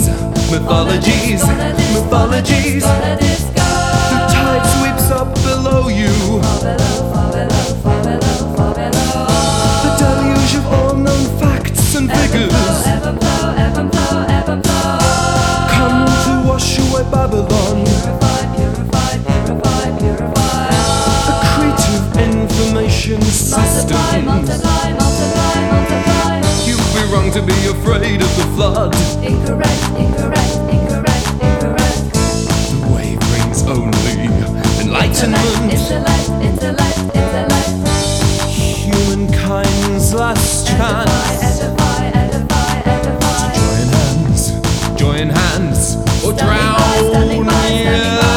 mythologies, mythologies. The tide sweeps up below you. The deluge of all known facts and figures come to wash away Babylon. A creative information system. You'd be wrong to be afraid of the flood. Incorrect, incorrect, incorrect, incorrect. The wave brings only enlightenment. Intellect, intellect, intellect. Humankind's last chance. Edify, edify, edify. Join hands, or drown. Standing by, standing by, standing by.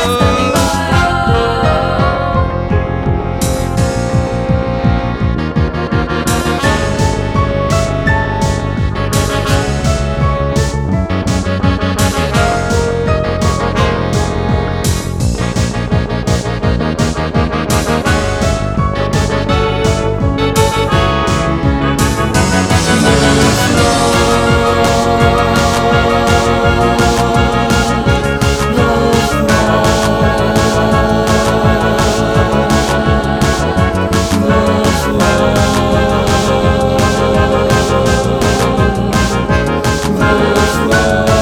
Love, love.